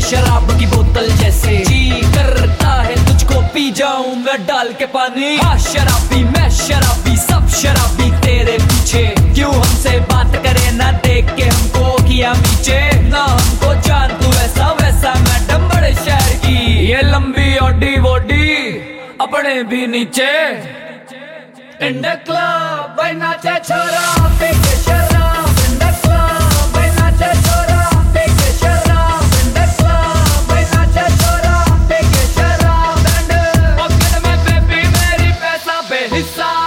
शराब की बोतल जैसे जी करता है तुझको पी जाऊं मैं डाल के पानी। हाँ शराबी मैं शराबी सब शराबी तेरे पीछे, क्यों हमसे बात करे ना देख के हमको किया नीचे। ना हमको जान तू ऐसा वैसा मैडम बड़े शहर की, ये लंबी ओडी वोडी अपने भी नीचे। इन द क्लब भाई नाचे छोरा पी के शराब, इन द क्लब भाई नाचे छोरा पी के शराब, इन द क्लब भाई नाचे छोरा पी के शराब। एंड पॉकेट में बेबी मेरी पैसा बेहिसाब।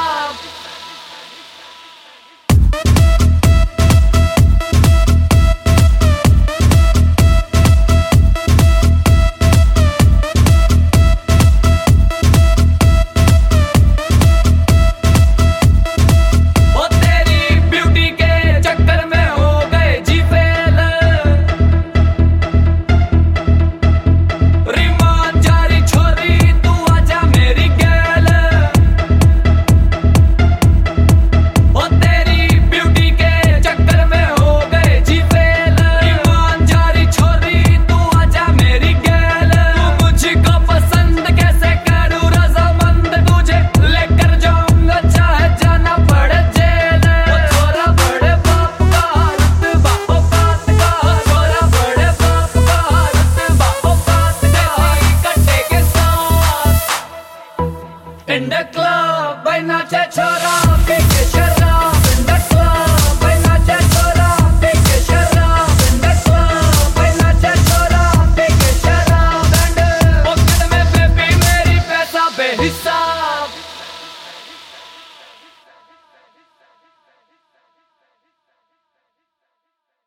In the club